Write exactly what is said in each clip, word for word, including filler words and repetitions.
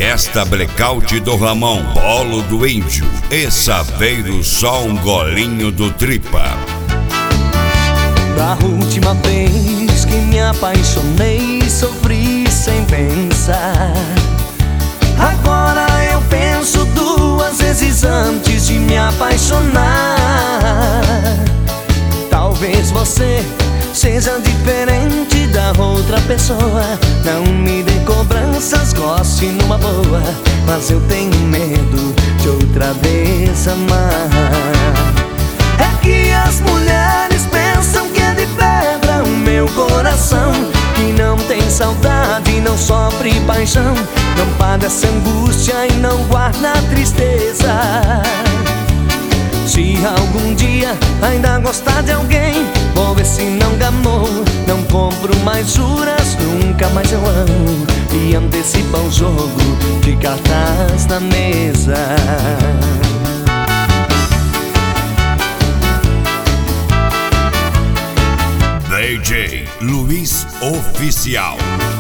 Fiesta Blackout do Ramon, Polo do Índio e Saveiro, só um golinho do Tripa. Da última vez que me apaixonei, sofri sem pensar. Agora eu penso duas vezes antes de me apaixonar. Talvez você seja diferente da outra pessoa. Não me dê cobranças, goste numa boa, mas eu tenho medo de outra vez amar. É que as mulheres pensam que é de pedra o meu coração, que não tem saudade, não sofre paixão, não padece angústia e não guarda tristeza. Se algum dia ainda gostar de alguém, vou ver se não gamou. Não compro mais juras, nunca mais eu amo, e antecipa o jogo de cartas na mesa. D J Luiz Oficial.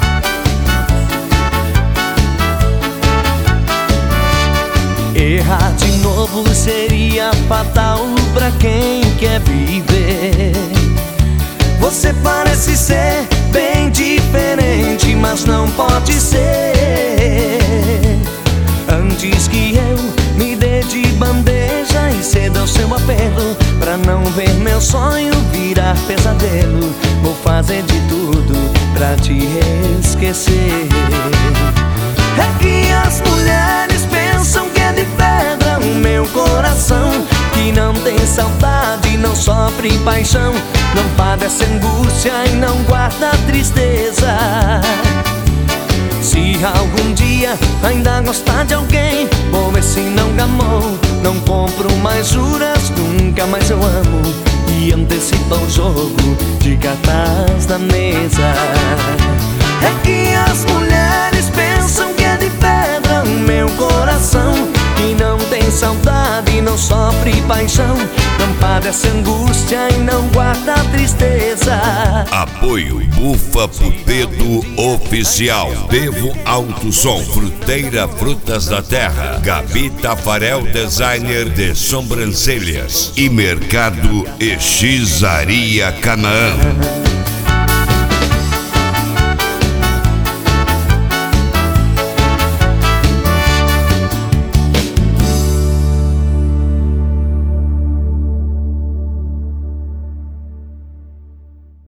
Errar de novo seria fatal pra quem quer viver. Você parece ser bem diferente, mas não pode ser. Antes que eu me dê de bandeja e ceda ao seu apelo, pra não ver meu sonho virar pesadelo, vou fazer de tudo pra te esquecer. É que as mulheres pensam que é de pedra o meu coração, que não tem saudade, não sofre paixão, não padece angústia e não guarda tristeza. Se algum dia ainda gostar de alguém, vou ver se não gamou. Não compro mais juras, nunca mais eu amo, e antecipa o jogo de cartas na mesa. É que as mulheres pensam que é de pedra o meu coração, que não tem saudade, não sofre paixão, não padece angústia e não guarda tristeza. Apoio Bufa Putedo Oficial, Devo Alto Som, Fruteira Frutas da Terra, Gabi Tafarel Designer de Sobrancelhas e Mercado Exizaria Canaã.